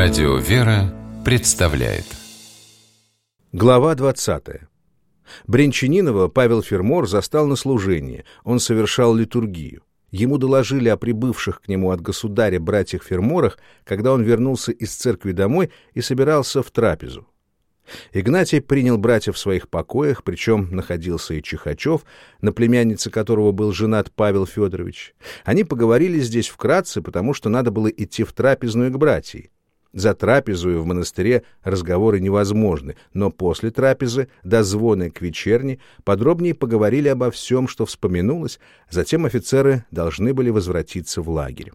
Радио «Вера» представляет. Глава 20. Брянчанинова Павел Фермор застал на служении. Он совершал литургию. Ему доложили о прибывших к нему от государя братьях Ферморах, когда он вернулся из церкви домой и собирался в трапезу. Игнатий принял братьев в своих покоях, причем находился и Чихачев, на племяннице которого был женат Павел Федорович. Они поговорили здесь вкратце, потому что надо было идти в трапезную к братьям. За трапезою в монастыре разговоры невозможны, но после трапезы, до звона к вечерне, подробнее поговорили обо всем, что вспоминулось, затем офицеры должны были возвратиться в лагерь.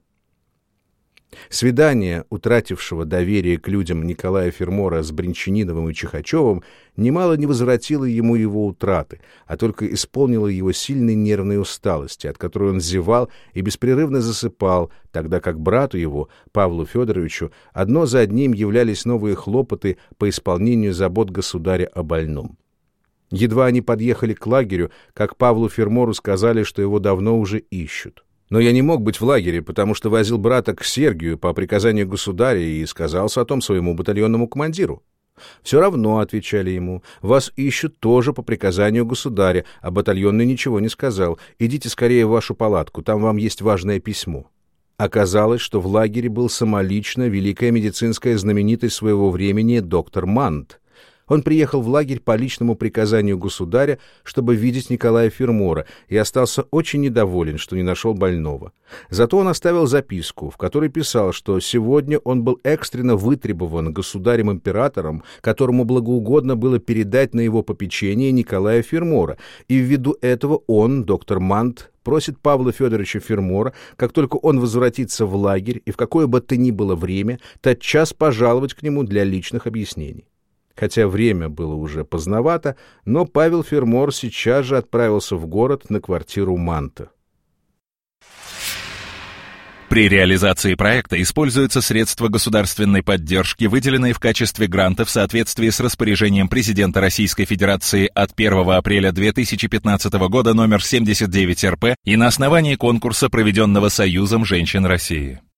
Свидание утратившего доверие к людям Николая Фермора с Брянчаниновым и Чихачевым немало не возвратило ему его утраты, а только исполнило его сильной нервной усталости, от которой он зевал и беспрерывно засыпал, тогда как брату его, Павлу Федоровичу, одно за одним являлись новые хлопоты по исполнению забот государя о больном. Едва они подъехали к лагерю, как Павлу Фермору сказали, что его давно уже ищут. Но я не мог быть в лагере, потому что возил брата к Сергию по приказанию государя и сказался о том своему батальонному командиру. «Все равно», — отвечали ему, — «вас ищут тоже по приказанию государя, а батальонный ничего не сказал. Идите скорее в вашу палатку, там вам есть важное письмо». Оказалось, что в лагере был самолично великая медицинская знаменитость своего времени доктор Мант. Он приехал в лагерь по личному приказанию государя, чтобы видеть Николая Фермора, и остался очень недоволен, что не нашел больного. Зато он оставил записку, в которой писал, что сегодня он был экстренно вытребован государем-императором, которому благоугодно было передать на его попечение Николая Фермора, и ввиду этого он, доктор Мант, просит Павла Федоровича Фермора, как только он возвратится в лагерь и в какое бы то ни было время, тотчас пожаловать к нему для личных объяснений. Хотя время было уже поздновато, но Павел Фермор сейчас же отправился в город на квартиру Манта. При реализации проекта используются средства государственной поддержки, выделенные в качестве гранта в соответствии с распоряжением президента Российской Федерации от 1 апреля 2015 года номер 79 РП и на основании конкурса, проведенного Союзом женщин России.